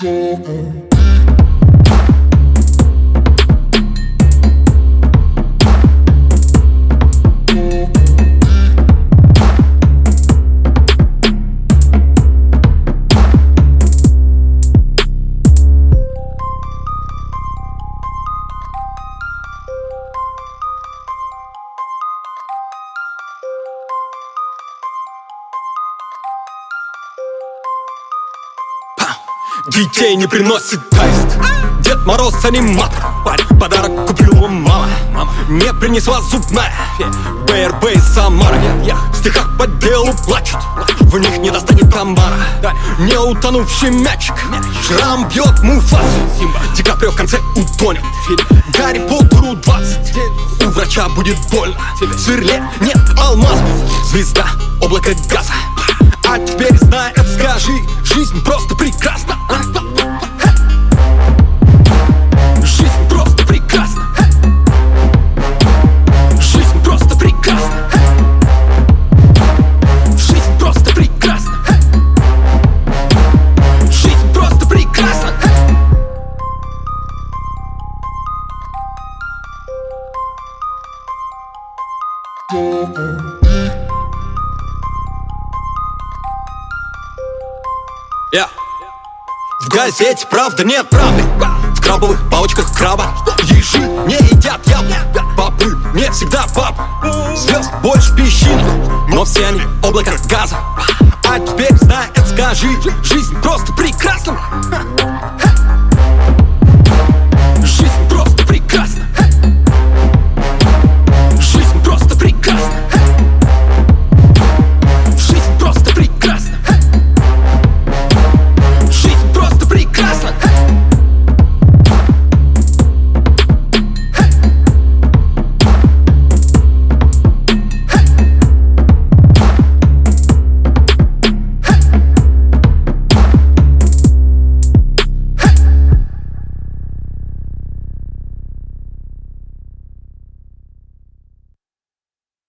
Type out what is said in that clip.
Детей не приносит аист, Дед Мороз аниматор. Подарок куплю вам, мама не принесла зубная. БРБ из Самары в стихах по делу плачут, в них не достанет комара. Не утонувший мячик, шрам бьет Муфасу, Ди Каприо в конце утонет. Гарри Поттеру 20, у врача будет больно. В сверле нет алмазов, звезда облако газа. А теперь знай, скажи, жизнь просто прекрасна. Жизнь просто прекрасна. Жизнь просто прекрасна. Жизнь просто прекрасна. Жизнь просто прекрасна. В газете правда нет правды, в крабовых палочках краба. Ежи не едят яблок, бобы не всегда баб. Звезд больше песчинок, но все они облако газа. А теперь знай, скажи, жизнь просто